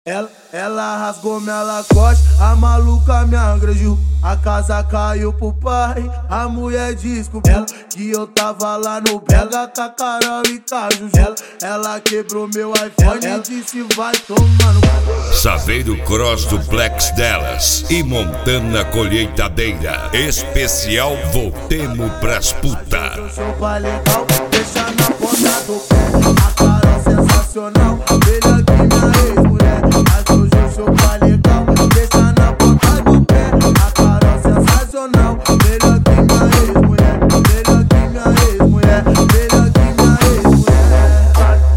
Ela rasgou minha Lacoste, a maluca me agrediu. A casa caiu pro pai, a mulher descobriu que eu tava lá no Bega com a Carol e com a Juju. Ela quebrou meu iPhone e disse vai tomar no cu. Saveiro Cross Duplex delas e Montana Colheitadeira. Especial Voltemos pras puta. Chupa legal, deixa na ponta do pé. A Carol sensacional, melhor que minha ex-mulher. A Juju chupa legal, deixa na ponta do pé. A Carol sensacional, melhor que minha ex-mulher. Melhor que minha ex-mulher, melhor que minha ex-mulher.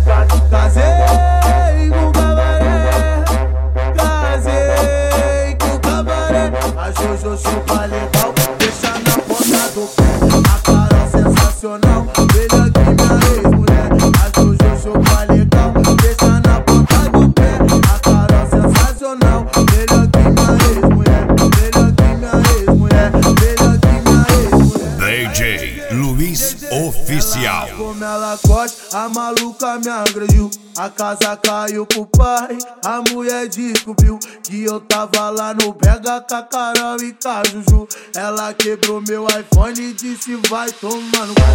Casei com o cabaré, casei com o cabaré. A Juju chupa legal, deixa na ponta do pé. A Carol sensacional, melhor que minha ex-mulher. A Juju chupa legal, deixa na ponta do pé. A Carol sensacional, melhor que minha ex-mulher. Melhor que minha ex-mulher, melhor que minha ex-mulher. DJ Luiz Oficial. Com minha Lacoste, a maluca me agrediu. A casa caiu pro pai, a mulher descobriu que eu tava lá no Bega com a Carol e com a Juju. Ela quebrou meu iPhone e disse vai tomar no cu.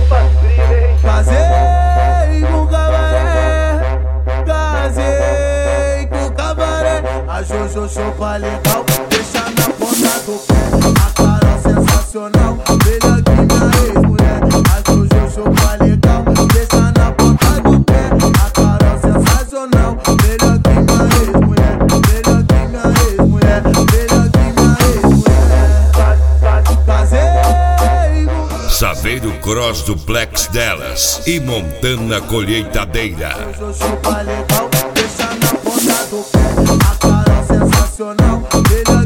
Casei com o cabaré, casei com o cabaré. A Juju chupa legal, deixa na ponta do pé. A Carol sensacional, melhor que minha ex-mulher. A Juju chupa legal, deixa na ponta do pé. A Carol sensacional, melhor que minha ex-mulher. Melhor que minha ex-mulher, melhor que minha ex-mulher. Casei com Saveiro Cross Duplex delas e Montana Colheitadeira. Juju chupa legal, deixa na ponta do pé. A Carol sensacional, melhor